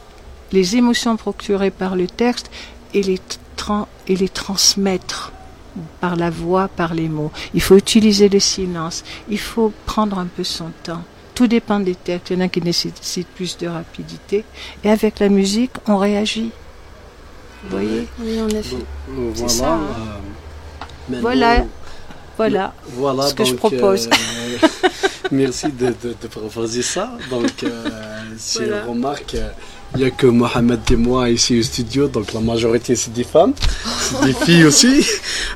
les émotions procurées par le texte, et les, tra- et les transmettre par la voix, par les mots. Il faut utiliser le silence. Il faut prendre un peu son temps. Tout dépend des textes. Il y en a qui nécessitent plus de rapidité. Et avec la musique, on réagit. Vous voyez? Oui, en effet. Euh, C'est Voilà. ça, hein. euh, maintenant- Voilà. Voilà. Voilà ce que je donc, propose. euh, merci de, de, de proposer ça. Donc, euh, si Voilà. on remarque, euh, il n'y a que Mohamed et moi ici au studio, donc la majorité c'est des femmes, c'est des filles aussi.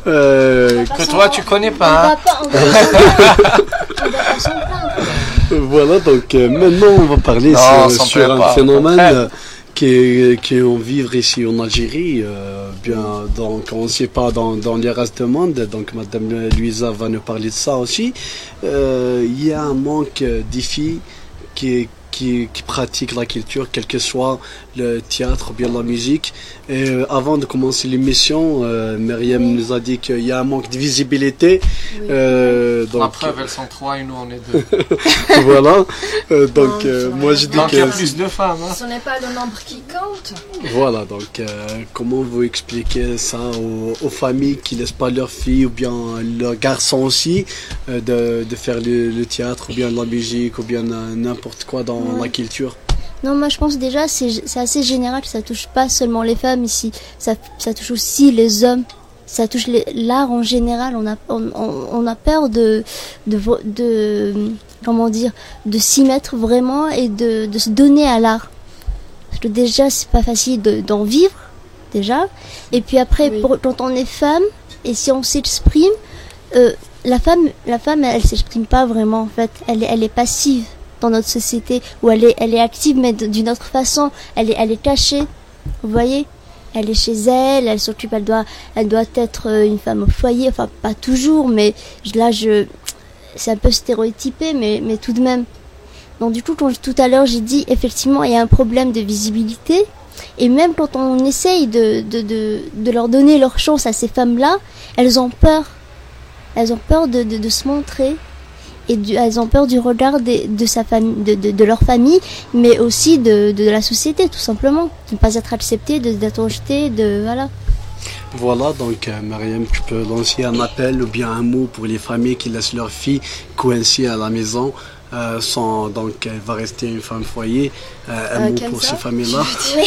Euh, Que toi, tu connais On pas. va Hein. pas, on va pas s'en plaindre. On va pas s'en plaindre. voilà, donc euh, maintenant on va parler Non, sur, on s'en sur plaint un pas, au phénomène contraire. euh, qui est, qui est en vivre ici en Algérie, euh, bien, donc on ne sait pas dans, dans les restes du monde, donc Madame Louisa va nous parler de ça aussi. Euh, Il y a un manque des filles qui, qui, qui pratiquent la culture, quel que soit le théâtre ou bien la musique. Et euh, avant de commencer l'émission, euh, Myriam Oui. nous a dit qu'il y a un manque de visibilité. Oui. Euh, La donc, preuve, elles sont trois et nous, on est deux. voilà. Euh, donc, Non, euh, ça moi va. je dis Donc, il y a que plus de femmes. Hein. Ce n'est pas le nombre qui compte. voilà, donc euh, comment vous expliquez ça aux, aux familles qui laissent pas leurs filles ou bien leurs garçons aussi euh, de, de faire le, le théâtre ou bien la musique ou bien euh, n'importe quoi dans Ouais. la culture? Non, moi je pense déjà c'est c'est assez général, ça touche pas seulement les femmes ici, ça, ça touche aussi les hommes, ça touche les- l'art en général. On a on, on- on a peur de de, vo- de comment dire de s'y mettre vraiment et de, de se donner à l'art. Parce que déjà c'est pas facile de- d'en vivre déjà, et puis après Oui. pour, quand on est femme et si on s'exprime, euh, la femme la femme elle, elle s'exprime pas vraiment en fait, elle est elle est passive dans notre société où elle est, elle est active mais d- d'une autre façon, elle est, elle est cachée, vous voyez, elle est chez elle, elle s'occupe, elle doit, elle doit être euh, une femme au foyer, enfin pas toujours, mais je- là je, c'est un peu stéréotypé, mais, mais tout de même. Donc du coup, quand tout à l'heure j'ai dit effectivement il y a un problème de visibilité, et même quand on essaye de, de, de, de leur donner leur chance à ces femmes-là, elles ont peur, elles ont peur de, de, de se montrer. Et du, elles ont peur du regard des- de, sa famille, de, de, de leur famille, mais aussi de, de la société, tout simplement. De ne pas être acceptée, de- d'être rejetée, de voilà. Voilà, donc euh, Myriam, tu peux lancer un appel ou bien un mot pour les familles qui laissent leurs filles coincées à la maison. Euh, sans, donc elle va rester une femme foyer. Euh, un Euh, mot Kenza, pour ces familles-là.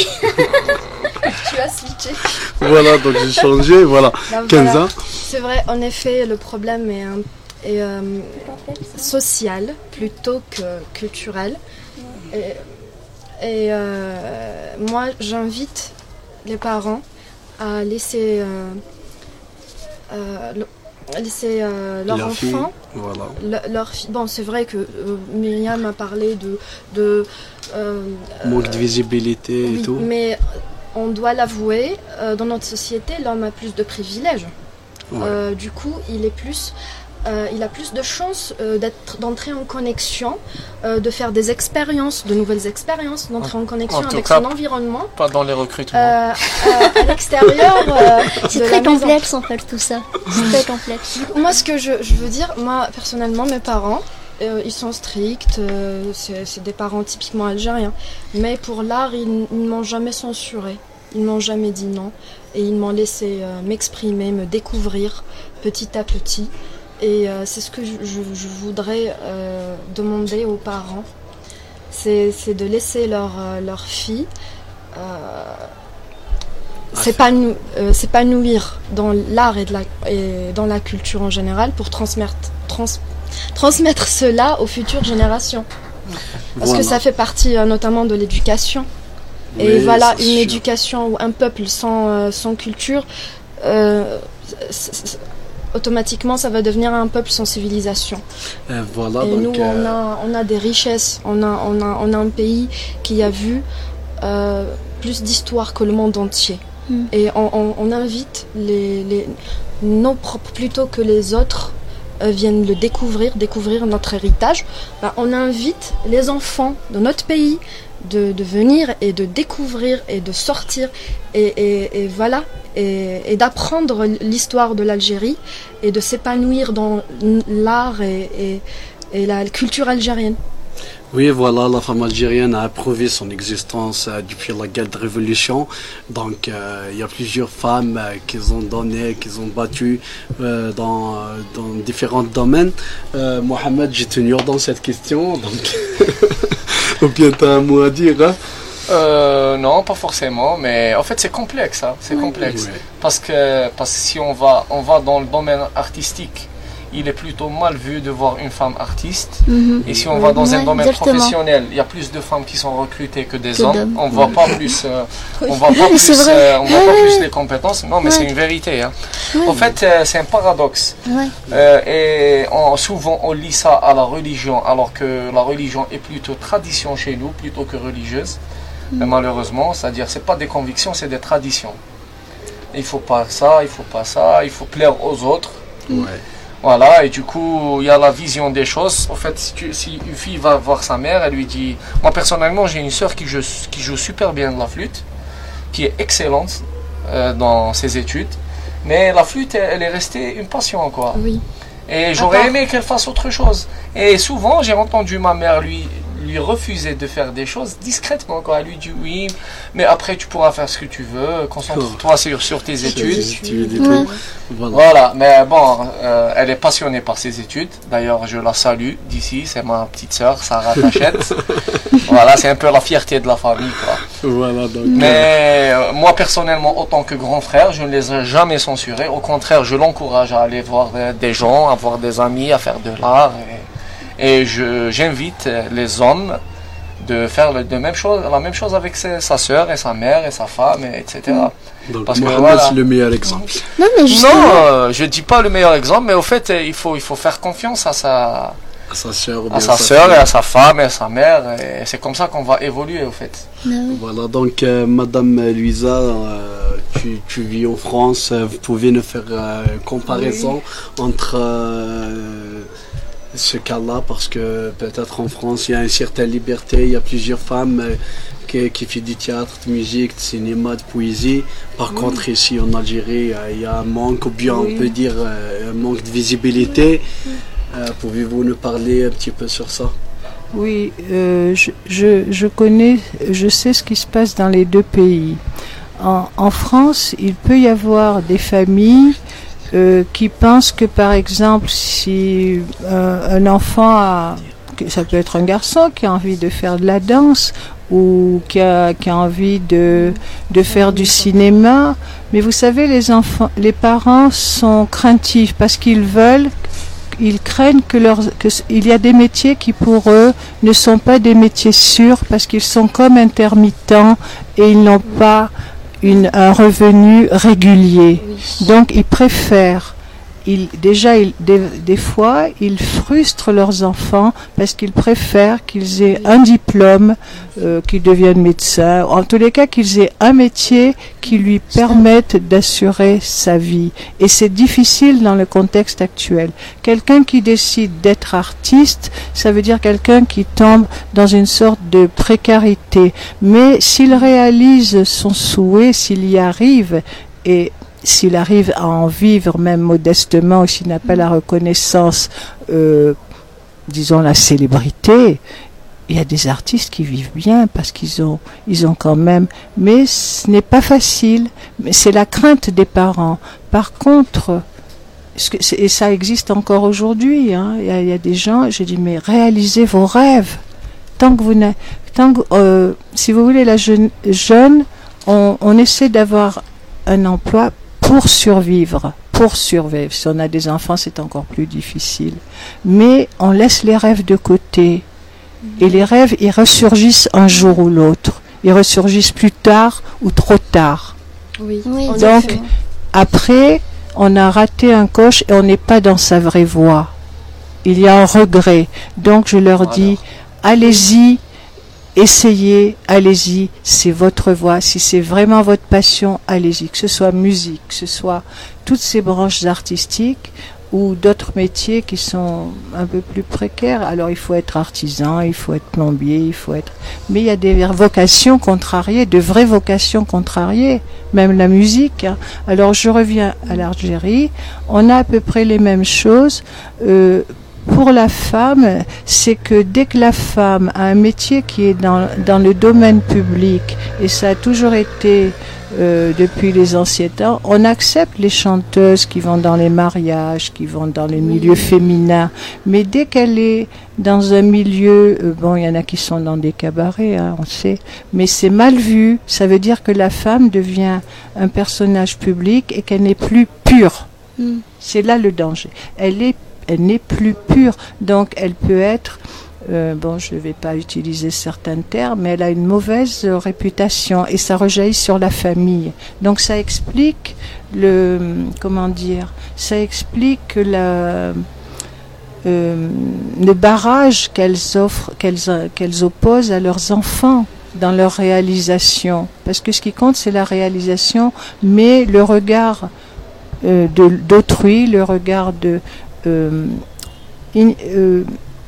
Tu as switché. Voilà, donc j'ai changé. Voilà, Ben, Kenza. voilà. C'est vrai, en effet, le problème est, un- est, euh, social plutôt que culturel. Et, et, euh, moi, j'invite les parents à laisser, euh, euh, le- laisser euh, leur Leur fille, enfant. voilà. Le- leur fi- Bon, c'est vrai que euh, Myriam a parlé de, de euh, Manque de visibilité oui, et tout. mais on doit l'avouer, euh, dans notre société, l'homme a plus de privilèges. Ouais. Euh, du coup, il est plus euh, il a plus de chances euh, d'être, d'entrer en connexion, euh, de faire des expériences, de nouvelles expériences, d'entrer en connexion En tout avec cas, son environnement. Pas dans les recrutements. Euh, euh, à l'extérieur. euh, C'est de très la maison. complexe en fait tout ça. C'est très complexe. Moi, ce que je, je veux dire, moi personnellement, mes parents, euh, ils sont stricts, euh, c'est, c'est des parents typiquement algériens. Mais pour l'art, ils, ils ne m'ont jamais censuré, ils ne m'ont jamais dit non. Et ils m'ont laissé euh, m'exprimer, me découvrir petit à petit. Et euh, c'est ce que je, je, je voudrais euh, demander aux parents, c'est, c'est de laisser leur, euh, leur fille euh, s'épanouir, euh, s'épanouir dans l'art et, de la, et dans la culture en général pour transmettre, trans, transmettre cela aux futures générations. Parce Voilà. que ça fait partie euh, notamment de l'éducation. Et Oui, voilà, c'est une sûr. éducation ou un peuple sans, euh, sans culture, euh, c- c- automatiquement ça va devenir un peuple sans civilisation. Euh, voilà, Et donc, nous, on euh, a, on a des richesses, on a, on a, on a un pays qui a vu euh, plus d'histoire que le monde entier. Mm. Et on, on, on invite les, les, nos propres plutôt que les autres euh, viennent le découvrir, découvrir notre héritage. Ben, on invite les enfants de notre pays de, de venir et de découvrir et de sortir et, et, et voilà et, et d'apprendre l'histoire de l'Algérie et de s'épanouir dans l'art et, et, et la culture algérienne. Oui, voilà, la femme algérienne a prouvé son existence euh, depuis la guerre de révolution. Donc, euh, il y a plusieurs femmes euh, qui ont donné, qui ont battu euh, dans, euh, dans différents domaines. Euh, Mohamed, j'ai tenu dans cette question, donc ou bien tu as un mot à dire, hein? Euh, non, pas forcément, mais en fait c'est complexe, hein, c'est complexe. Oui. Parce que parce que si on va on va dans le domaine artistique, il est plutôt mal vu de voir une femme artiste. Mhm. Et si on va dans Ouais, un domaine exactement. professionnel, il y a plus de femmes qui sont recrutées que des Que hommes. d'hommes. On voit pas plus, euh, on voit pas Mais plus, c'est vrai. euh, on voit Ouais, pas ouais, plus ouais. les compétences. Non, mais Ouais. c'est une vérité. Hein. Ouais. En fait, euh, c'est un paradoxe. Ouais. Euh, et on- souvent on lit ça à la religion, alors que la religion est plutôt tradition chez nous, plutôt que religieuse. Mais malheureusement, c'est-à-dire c'est pas des convictions, c'est des traditions. Il faut pas ça, il faut pas ça, il faut plaire aux autres. Ouais. Voilà, et du coup, il y a la vision des choses. En fait, si, tu- si une fille va voir sa mère, elle lui dit... Moi, personnellement, j'ai une sœur qui joue, qui joue super bien de la flûte, qui est excellente euh, dans ses études. Mais la flûte, elle, elle est restée une passion, quoi. Oui. Et j'aurais Attends. aimé qu'elle fasse autre chose. Et souvent, j'ai entendu ma mère lui, lui refuser de faire des choses discrètement, quoi. Elle lui dit oui, mais après, tu pourras faire ce que tu veux, concentre-toi sur, sur tes études. Études et Ouais. tout. Voilà. Voilà, mais bon, euh, elle est passionnée par ses études. D'ailleurs, je la salue d'ici, c'est ma petite sœur, Sarah Tachette. Voilà, c'est un peu la fierté de la famille, quoi. Voilà, donc. Mais euh, moi, personnellement, autant que grand frère, je ne les ai jamais censurés. Au contraire, je l'encourage à aller voir euh, des gens, à voir des amis, à faire de l'art. Et, et je, j'invite euh, les hommes de faire le, de même chose, la même chose avec ses- sa sœur et sa mère et sa femme, et, etc. Donc, parce que Mohamed, voilà. c'est le meilleur exemple. Non mais justement. Non, euh, je dis pas le meilleur exemple, mais au fait, euh, il faut, il faut faire confiance à sa, À sa sœur, ou à bien sa sa sœur fille. et à sa femme et à sa mère. Et c'est comme ça qu'on va évoluer, au fait. Ah oui. Voilà, donc euh, Madame Luisa, euh, tu, tu vis en France, euh, vous pouvez nous faire euh, une comparaison entre euh, ce cas-là, parce que peut-être en France il y a une certaine liberté, il y a plusieurs femmes euh, qui, qui font du théâtre, de musique, de cinéma, de poésie. Par contre ici en Algérie, euh, il y a un manque, ou bien Oui. on peut dire euh, un manque de visibilité. Euh, pouvez-vous nous parler un petit peu sur ça? Oui, euh, je, je, je connais, je sais ce qui se passe dans les deux pays. En, en France, il peut y avoir des familles euh, qui pensent que, par exemple, si euh, un enfant a, que ça peut être un garçon qui a envie de faire de la danse ou qui a, qui a envie de, de faire du cinéma, mais vous savez, les enfants, les parents sont craintifs parce qu'ils veulent ils craignent que leurs, que s- il y a des métiers qui pour eux ne sont pas des métiers sûrs parce qu'ils sont comme intermittents et ils n'ont pas une, un revenu régulier. Oui. Donc ils préfèrent, ils, déjà, ils, des, des fois, ils frustrent leurs enfants parce qu'ils préfèrent qu'ils aient un diplôme, euh, qu'ils deviennent médecins, en tous les cas qu'ils aient un métier qui lui permette d'assurer sa vie. Et c'est difficile dans le contexte actuel. Quelqu'un qui décide d'être artiste, ça veut dire quelqu'un qui tombe dans une sorte de précarité. Mais s'il réalise son souhait, s'il y arrive, et s'il arrive à en vivre même modestement, ou s'il n'a pas la reconnaissance, euh, disons la célébrité, il y a des artistes qui vivent bien parce qu'ils ont, ils ont quand même, mais ce n'est pas facile, mais c'est la crainte des parents. Par contre, et ça existe encore aujourd'hui, hein, il y a, il y a des gens, j'ai dit, mais réalisez vos rêves. Tant que vous n'avez, tant que, euh, si vous voulez, la jeune, jeune on, on essaie d'avoir un emploi pour survivre, pour survivre. Si on a des enfants, c'est encore plus difficile. Mais on laisse les rêves de côté. Et les rêves, ils ressurgissent un jour ou l'autre. Ils ressurgissent plus tard ou trop tard. Oui. Oui, Donc, après, on a raté un coche et on n'est pas dans sa vraie voie. Il y a un regret. Donc, je leur dis, allez-y, essayez, allez-y, c'est votre voie. Si c'est vraiment votre passion, allez-y. Que ce soit musique, que ce soit toutes ces branches artistiques ou d'autres métiers qui sont un peu plus précaires. Alors, il faut être artisan, il faut être plombier, il faut être... Mais il y a des vocations contrariées, de vraies vocations contrariées, même la musique. Hein. Alors, je reviens à l'Algérie. On a à peu près les mêmes choses. Euh, Pour la femme, c'est que dès que la femme a un métier qui est dans, dans le domaine public, et ça a toujours été euh, depuis les anciens temps, on accepte les chanteuses qui vont dans les mariages, qui vont dans les milieux féminins, mais dès qu'elle est dans un milieu, euh, bon, il y en a qui sont dans des cabarets, hein, on sait, mais c'est mal vu, ça veut dire que la femme devient un personnage public et qu'elle n'est plus pure. Mm. C'est là le danger. Elle est Elle n'est plus pure, donc elle peut être, euh, bon, je ne vais pas utiliser certains termes, mais elle a une mauvaise euh, réputation et ça rejaillit sur la famille. Donc ça explique le, comment dire, ça explique la, euh, le barrage qu'elles offrent, qu'elles, qu'elles opposent à leurs enfants dans leur réalisation. Parce que ce qui compte, c'est la réalisation, mais le regard euh, de, d'autrui, le regard de Euh, in, euh,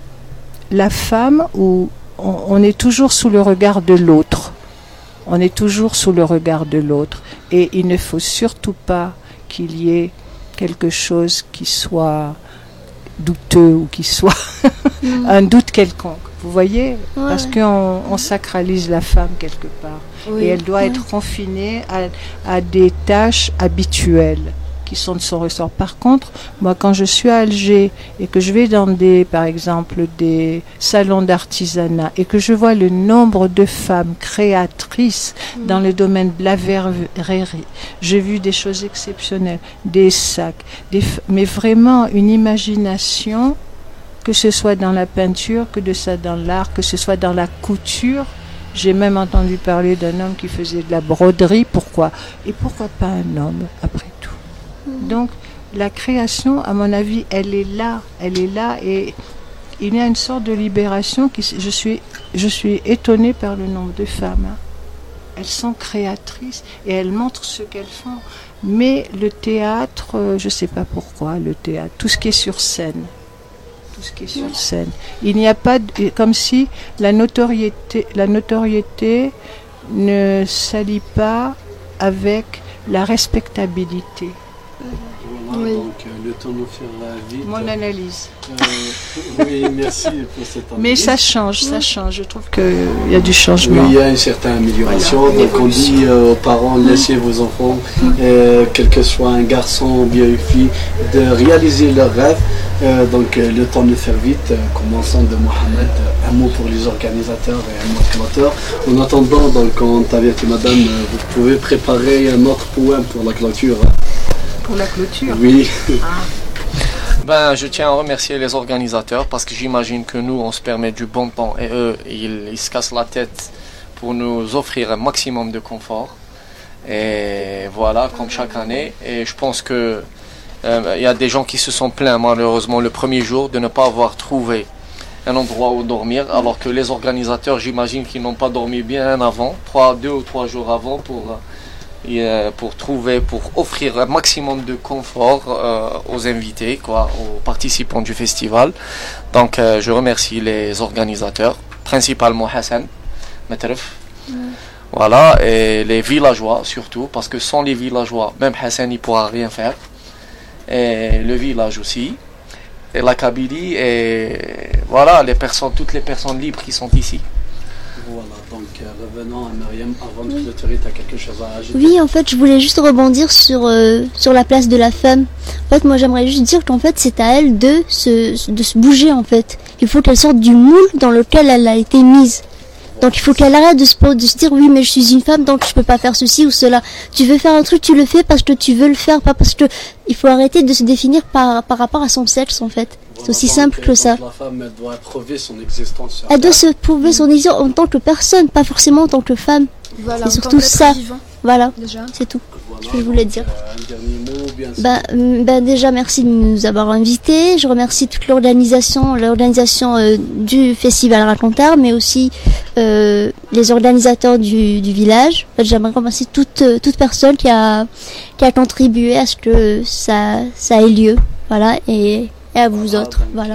la femme, où on, on est toujours sous le regard de l'autre. On est toujours sous le regard de l'autre. Et il ne faut surtout pas qu'il y ait quelque chose qui soit douteux ou qui soit mm. un doute quelconque. Vous voyez, ouais. Parce qu'on on sacralise la femme quelque part. Oui. Et elle doit oui. être confinée à, à des tâches habituelles qui sont de son ressort. Par contre, moi, quand je suis à Alger et que je vais dans des, par exemple, des salons d'artisanat et que je vois le nombre de femmes créatrices mmh. dans le domaine de la verrerie, j'ai vu des choses exceptionnelles, des sacs, des, mais vraiment une imagination, que ce soit dans la peinture, que de ça dans l'art, que ce soit dans la couture. J'ai même entendu parler d'un homme qui faisait de la broderie. Pourquoi ? Et pourquoi pas un homme, après tout ? Donc, la création, à mon avis, elle est là, elle est là, et il y a une sorte de libération qui, je suis, je suis étonnée par le nombre de femmes. Hein. Elles sont créatrices et elles montrent ce qu'elles font. Mais le théâtre, euh, je ne sais pas pourquoi, le théâtre, tout ce qui est sur scène, tout ce qui est sur scène, il n'y a pas, de, comme si la notoriété, la notoriété ne s'allie pas avec la respectabilité. Voilà, oui. Donc euh, le temps nous fera vite. Mon analyse. Euh, oui, merci pour cette analyse. Mais ça change, ça change. Je trouve qu'il y a du changement. Oui, il y a une certaine amélioration. Voilà, donc on dit euh, aux parents, laissez vos enfants, euh, quel que soit un garçon ou bien une fille, de réaliser leurs rêves. Euh, donc euh, le temps nous fait vite. Euh, commençons de Mohamed. Euh, un mot pour les organisateurs et un mot créateur. En attendant, donc on t'avait dit, madame, euh, vous pouvez préparer un autre poème pour la clôture. Pour la clôture. Oui. Ah. Ben, je tiens à remercier les organisateurs parce que j'imagine que nous, on se permet du bon temps et eux, ils, ils se cassent la tête pour nous offrir un maximum de confort. Et voilà, comme chaque année. Et je pense que Euh, Il y a des gens qui se sont plaints malheureusement le premier jour de ne pas avoir trouvé un endroit où dormir, alors que les organisateurs, j'imagine qu'ils n'ont pas dormi bien avant, trois, deux ou trois jours avant, pour, euh, pour trouver, pour offrir un maximum de confort euh, aux invités, quoi, aux participants du festival. Donc euh, je remercie les organisateurs, principalement Hassan, Matref, mm. voilà, et les villageois surtout, parce que sans les villageois, même Hassan il pourra rien faire, et le village aussi. Et la Kabylie et voilà les personnes, toutes les personnes libres qui sont ici. Voilà, donc euh, revenons à Myriam avant de clôturer, tu as quelque chose à ajouter? Oui, en fait, je voulais juste rebondir sur, euh, sur la place de la femme. En fait, moi, j'aimerais juste dire qu'en fait, c'est à elle de se, de se bouger, en fait. Il faut qu'elle sorte du moule dans lequel elle a été mise. Donc il faut qu'elle arrête de se, de se dire oui mais je suis une femme donc je peux pas faire ceci ou cela. Tu veux faire un truc, tu le fais parce que tu veux le faire, pas parce que il faut arrêter de se définir par, par rapport à son sexe en fait. C'est aussi donc, simple que ça. La femme elle doit prouver son existence. Elle doit se prouver son existence en tant que personne, pas forcément en tant que femme. Voilà, c'est surtout ça. Vivant. Voilà, déjà. C'est tout. Voilà, ce que je voulais dire. Euh, un dernier mot bien ben, ben déjà merci de nous avoir invités. Je remercie toute l'organisation, l'organisation euh, du festival Racontard, mais aussi euh, les organisateurs du, du village. En fait, j'aimerais remercier toute toute personne qui a qui a contribué à ce que ça ça ait lieu. Voilà et, et à vous voilà, autres. Donc, voilà.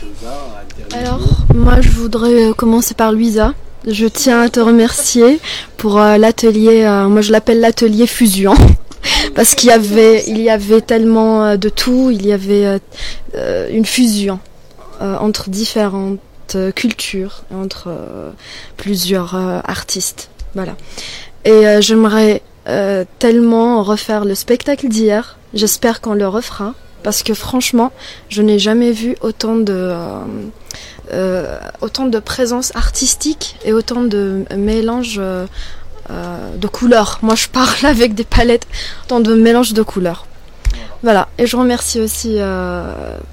Euh, Alors moi je voudrais commencer par Louisa. Je tiens à te remercier pour euh, l'atelier, euh, moi je l'appelle l'atelier fusion, parce qu'il y avait, il y avait tellement euh, de tout, il y avait euh, une fusion euh, entre différentes euh, cultures, entre euh, plusieurs euh, artistes, voilà. Et euh, j'aimerais euh, tellement refaire le spectacle d'hier, j'espère qu'on le refera, parce que franchement, je n'ai jamais vu autant de... Euh, Euh, autant de présence artistique et autant de mélange euh, euh, de couleurs. Moi je parle avec des palettes, autant de mélange de couleurs. Voilà, et je remercie aussi euh,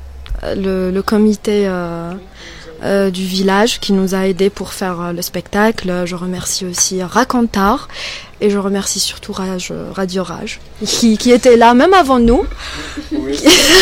le, le comité euh, euh, du village qui nous a aidés pour faire euh, le spectacle. Je remercie aussi Racontard et je remercie surtout Rage, Radio Rage qui, qui était là même avant nous. Oui,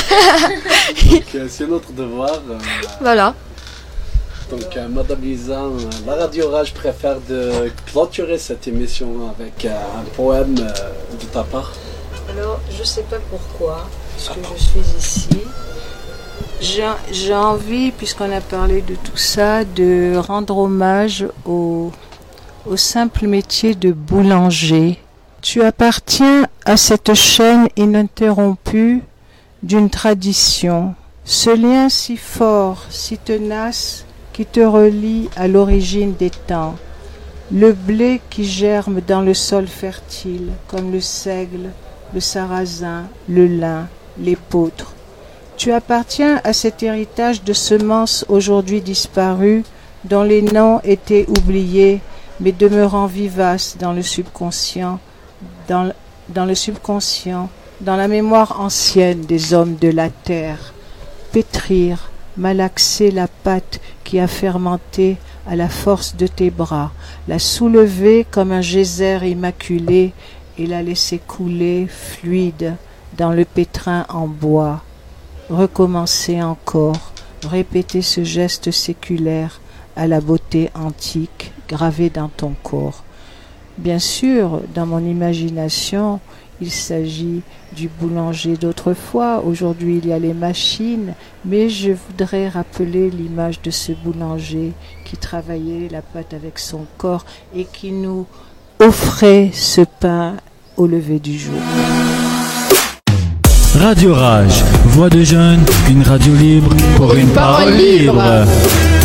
c'est, c'est notre devoir. Euh... Voilà. Donc, euh, Madame Lisa, euh, la Radio Rage préfère de clôturer cette émission avec euh, un poème euh, de ta part. Alors, je ne sais pas pourquoi, parce que je suis ici. J'ai, j'ai envie, puisqu'on a parlé de tout ça, de rendre hommage au, au simple métier de boulanger. Tu appartiens à cette chaîne ininterrompue d'une tradition. Ce lien si fort, si tenace, qui te relie à l'origine des temps, le blé qui germe dans le sol fertile, comme le seigle, le sarrasin, le lin, l'épeautre. Tu appartiens à cet héritage de semences aujourd'hui disparues, dont les noms étaient oubliés, mais demeurant vivaces dans le subconscient, dans, dans le subconscient, dans la mémoire ancienne des hommes de la terre. Pétrir, malaxer la pâte qui a fermenté à la force de tes bras, la soulever comme un geyser immaculé et la laisser couler fluide dans le pétrin en bois. Recommencer encore, répéter ce geste séculaire à la beauté antique gravée dans ton corps. Bien sûr, dans mon imagination, il s'agit du boulanger d'autrefois. Aujourd'hui, il y a les machines, mais je voudrais rappeler l'image de ce boulanger qui travaillait la pâte avec son corps et qui nous offrait ce pain au lever du jour. Radio Rage, voix de jeunes, une radio libre pour une parole libre.